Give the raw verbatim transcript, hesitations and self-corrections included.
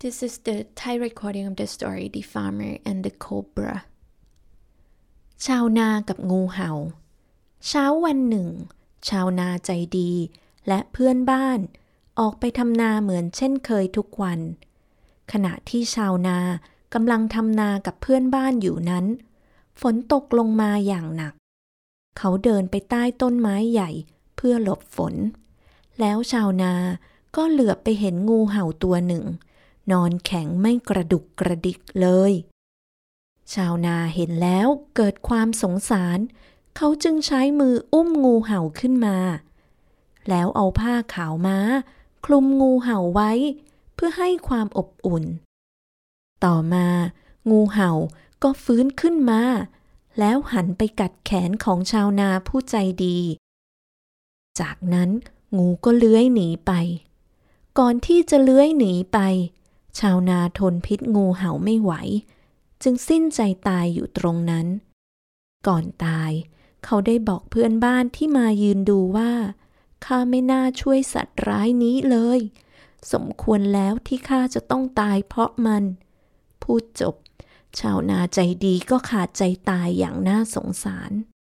This is the Thai recording of the story The Farmer and the Cobra ชาวนากับงูเห่าเช้าวันหนึ่งชาวนาใจดีและเพื่อนบ้านออกไปทำนาเหมือนเช่นเคยทุกวันขณะที่ชาวนากำลังทำนากับเพื่อนบ้านอยู่นั้นฝนตกลงมาอย่างหนักเขาเดินไปใต้ต้นไม้ใหญ่เพื่อหลบฝนแล้วชาวนาก็เหลือบไปเห็นงูเห่าตัวหนึ่งนอนแข็งไม่กระดุกกระดิกเลยชาวนาเห็นแล้วเกิดความสงสารเขาจึงใช้มืออุ้มงูเห่าขึ้นมาแล้วเอาผ้าขาวม้าคลุมงูเห่าไว้เพื่อให้ความอบอุ่นต่อมางูเห่าก็ฟื้นขึ้นมาแล้วหันไปกัดแขนของชาวนาผู้ใจดีจากนั้นงูก็เลื้อยหนีไปก่อนที่จะเลื้อยหนีไปชาวนาทนพิษงูเห่าไม่ไหวจึงสิ้นใจตายอยู่ตรงนั้นก่อนตายเขาได้บอกเพื่อนบ้านที่มายืนดูว่าข้าไม่น่าช่วยสัตว์ร้ายนี้เลยสมควรแล้วที่ข้าจะต้องตายเพราะมันพูดจบชาวนาใจดีก็ขาดใจตายอย่างน่าสงสาร